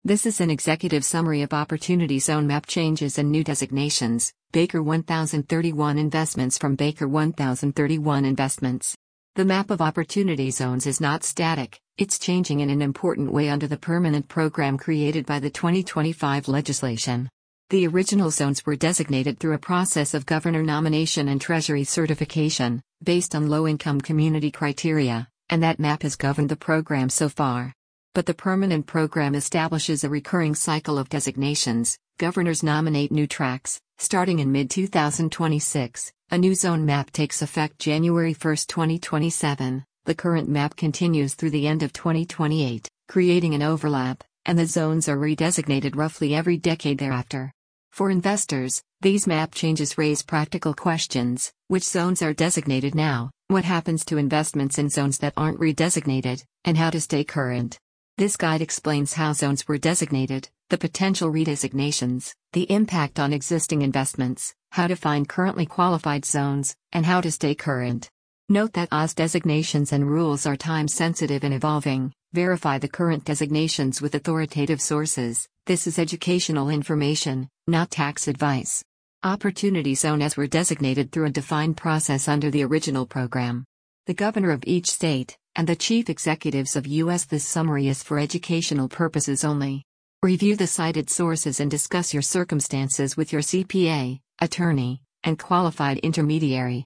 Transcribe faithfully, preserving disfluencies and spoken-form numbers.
This is an executive summary of Opportunity Zone map changes and new designations. Baker one thousand thirty-one Investments from Baker one thousand thirty-one Investments. The map of Opportunity Zones is not static, it's changing in an important way under the permanent program created by the twenty twenty-five legislation. The original zones were designated through a process of governor nomination and Treasury certification, based on low-income community criteria, and that map has governed the program so far. But the permanent program establishes a recurring cycle of designations. Governors nominate new tracts. Starting in mid twenty twenty-six, a new zone map takes effect January first, twenty twenty-seven. The current map continues through the end of twenty twenty-eight, creating an overlap, and the zones are redesignated roughly every decade thereafter. For investors, these map changes raise practical questions. Which zones are designated now? What happens to investments in zones that aren't redesignated, and how to stay current? This guide explains how zones were designated, the potential redesignations, the impact on existing investments, how to find currently qualified zones, and how to stay current. Note that O Z designations and rules are time-sensitive and evolving. Verify the current designations with authoritative sources. This is educational information, not tax advice. Opportunity zones were designated through a defined process under the original program. The governor of each state, and the chief executives of U S This summary is for educational purposes only. Review the cited sources and discuss your circumstances with your C P A, attorney, and qualified intermediary.